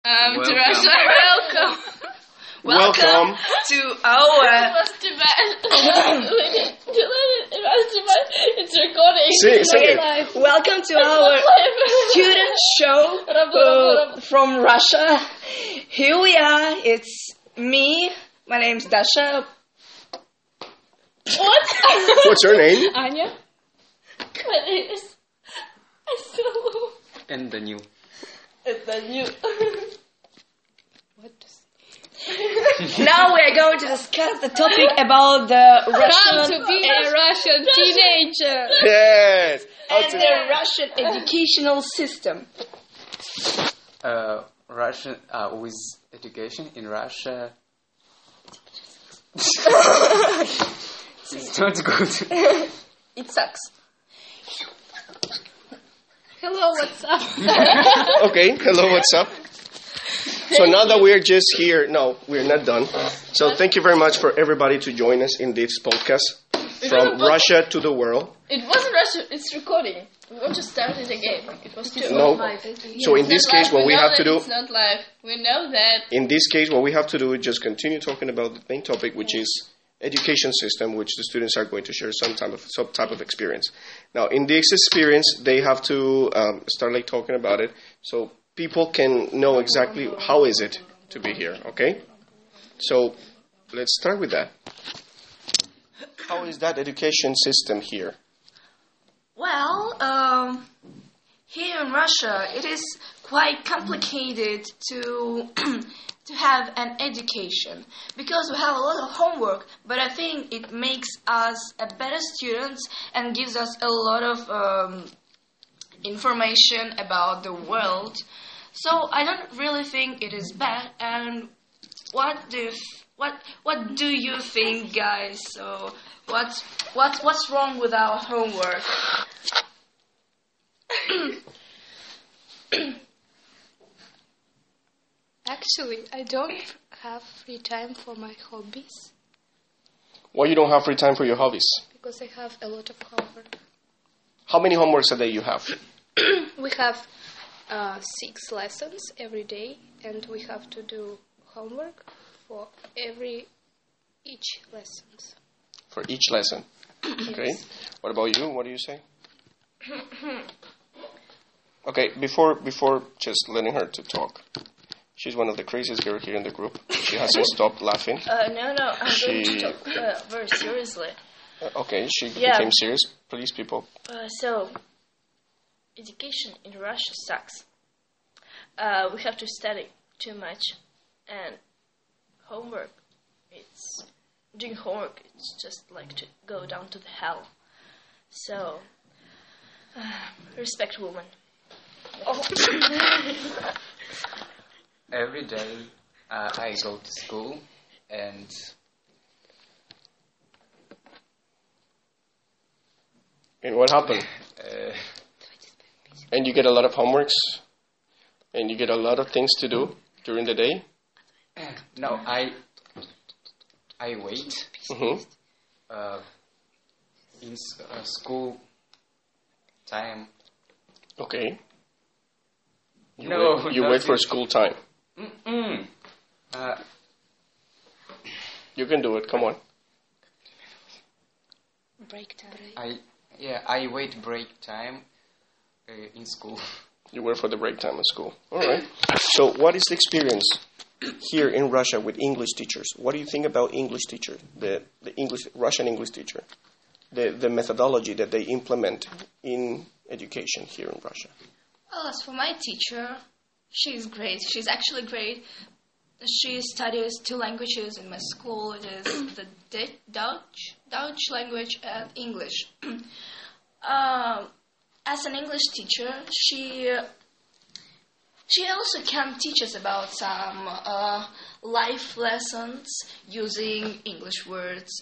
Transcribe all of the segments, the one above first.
To Russia. Welcome. Welcome to our... It's recording. Sing it. Welcome to our student show from Russia. Here we are. It's me. My name's Dasha. What? What's your name? Anya. My name is Asilo. And the new. What? Now we are going to discuss the topic about the How Russian to be a Russian teenager. Yes. and the Russian educational system. Russian with education in Russia. It's not good. It sucks. Hello, what's up? Okay. Hello. What's up? So now that we're just here, no, we're not done. So thank you very much for everybody to join us in this podcast from Russia to the world. It wasn't Russia, it's recording. We want to start it again. It was too No. So in this case, what we have to do, It's not live. We know that. in this case, what we have to do is just continue talking about the main topic, which is education system, which the students are going to share some type of experience. Now, in this experience, they have to start like talking about it, so people can know exactly how is it to be here. Okay, so let's start with that. How is that education system here? Well, here in Russia, it is quite complicated to to have an education because we have a lot of homework. But I think it makes us a better students and gives us a lot of information about the world. So I don't really think it is bad. And what do you think, guys? So what's wrong with our homework? Actually, I don't have free time for my hobbies Why you don't have free time for your hobbies? because I have a lot of homework. How many homeworks a day you have? We have 6 lessons every day, and we have to do homework for each lessons. For each lesson. Okay. What about you? What do you say? Okay, before just letting her to talk. She's one of the craziest girls here in the group. She hasn't stopped laughing. No, I'm going to talk very seriously. Okay, she Yeah. became serious. Please, people. So, education in Russia sucks. We have to study too much, and doing homework, it's just like to go down to the hell. So, respect women. Every day I go to school and And what happened? And you get a lot of homeworks? And you get a lot of things to do during the day? no, I wait Mm-hmm. in school time. Okay. You No, wait, you not wait for this. school time. Mm-mm. You can do it. Come on. Break time. I wait break time in school. You wait for the break time at school. All right. So what is the experience here in Russia with English teachers? What do you think about English teacher, the Russian English teacher, the methodology that they implement in education here in Russia? Well, as for my teacher, she's great. She's actually great. She studies 2 languages in my school. It is the Dutch language and English. As an English teacher, she also can teach us about some life lessons using English words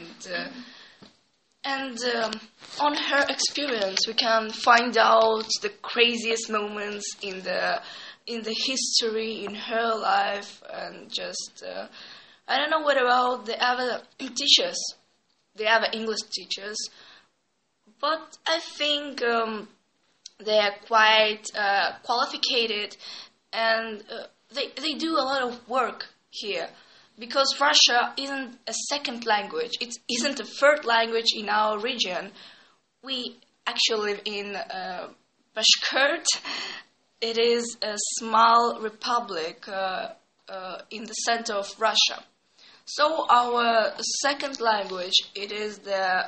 and on her experience, we can find out the craziest moments in the history in her life, and just I don't know what about the other teachers, the other English teachers, but I think they are quite qualified, and they do a lot of work here because Russia isn't a second language. It isn't a third language in our region. We actually live in Bashkurt. It is a small republic in the center of Russia. So our second language, it is the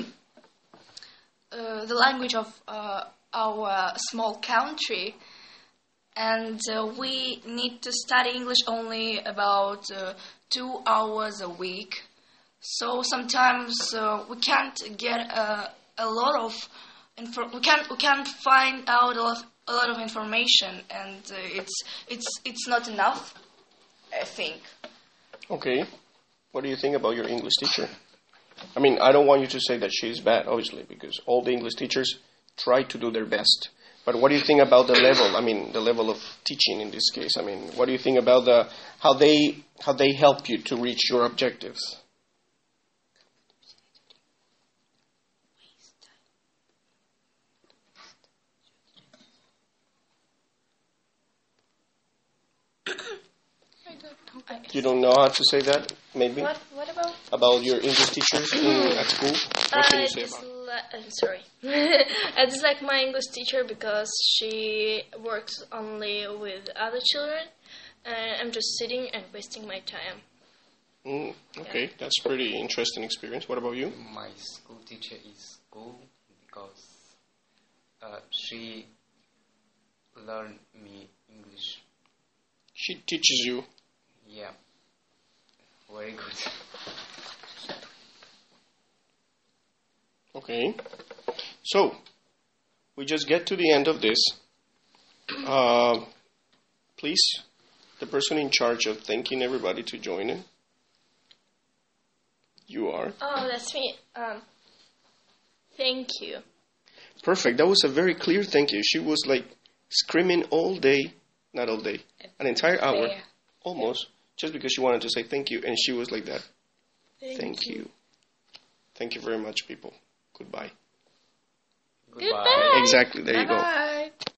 the language of our small country, and we need to study English only about 2 hours a week. So sometimes we can't get a lot of we can't find out a lot of information, and it's not enough, I think. Okay. What do you think about your English teacher? I mean, I don't want you to say that she's bad, obviously, because all the English teachers try to do their best. But what do you think about the level? I mean, the level of teaching in this case. I mean, what do you think about how they help you to reach your objectives? You don't know how to say that, maybe? What about? About your English teachers at school? What can you say about it? I'm sorry. I dislike my English teacher because she works only with other children, and I'm just sitting and wasting my time. Okay, that's pretty interesting experience. What about you? My school teacher is cool because she learned me English. She teaches you. Yeah, very good. Okay. So, we just get to the end of this. Please, the person in charge of thanking everybody to join in. You are. Oh, that's me. Thank you. Perfect. That was a very clear thank you. She was like screaming all day, not all day, an entire hour, almost, just because she wanted to say thank you, and she was like that. Thank you. Thank you very much, people. Goodbye. Goodbye. Exactly. There you go. Bye.